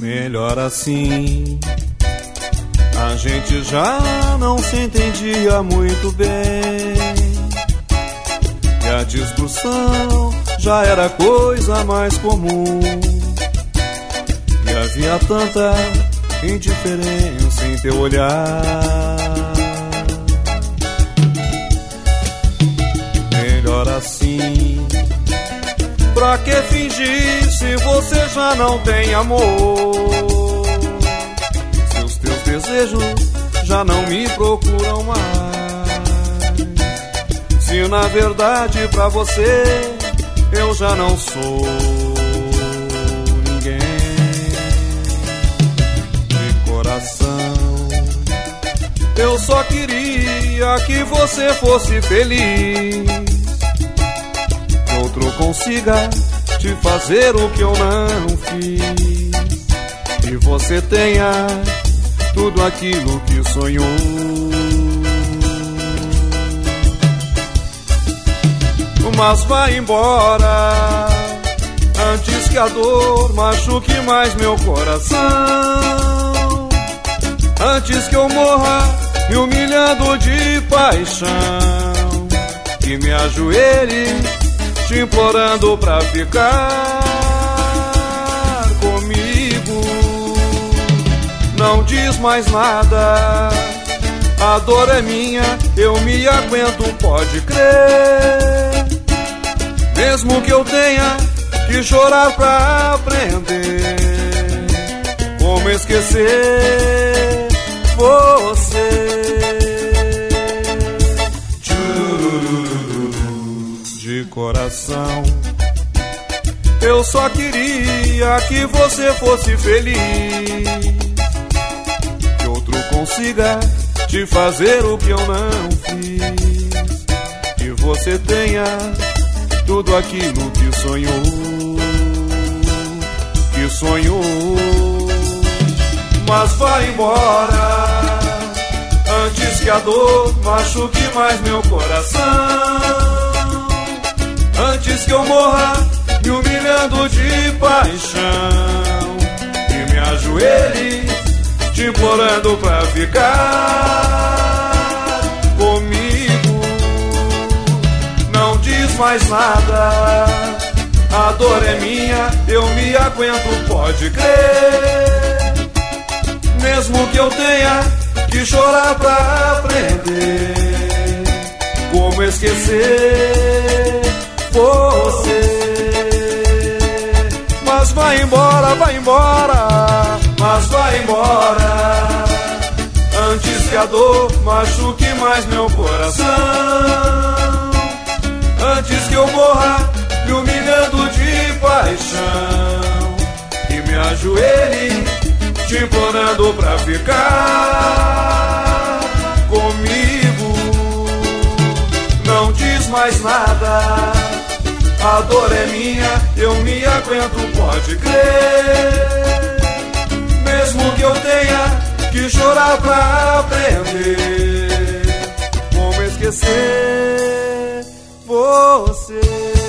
Melhor assim, a gente já não se entendia muito bem, e a discussão já era coisa mais comum, e havia tanta indiferença em teu olhar. Melhor assim, pra que fingir se você já não tem amor? Se os teus desejos já não me procuram mais, se na verdade pra você eu já não sou ninguém. De coração, eu só queria que você fosse feliz, que outro consiga te fazer o que eu não fiz, e você tenha tudo aquilo que sonhou. Mas vai embora antes que a dor machuque mais meu coração, antes que eu morra me humilhando de paixão, que me ajoelhe te implorando pra ficar comigo. Não diz mais nada, a dor é minha, eu me aguento, pode crer. Mesmo que eu tenha que chorar pra aprender como esquecer você. De coração, eu só queria que você fosse feliz, que outro consiga te fazer o que eu não fiz, que você tenha tudo aquilo que sonhou, que sonhou. Mas vai embora antes que a dor machuque mais meu coração, antes que eu morra me humilhando de paixão, e me ajoelhe te implorando pra ficar comigo. Não diz mais nada, a dor é minha, eu me aguento, pode crer. Mesmo que eu tenha que chorar pra aprender como esquecer você. Mas vai embora, mas vai embora antes que a dor machuque mais meu coração, antes que eu morra me humilhando de paixão, e me ajoelhe te implorando pra ficar comigo. Não diz mais nada, a dor é minha, eu me aguento, pode crer. Mesmo que eu tenha que chorar pra aprender como esquecer você.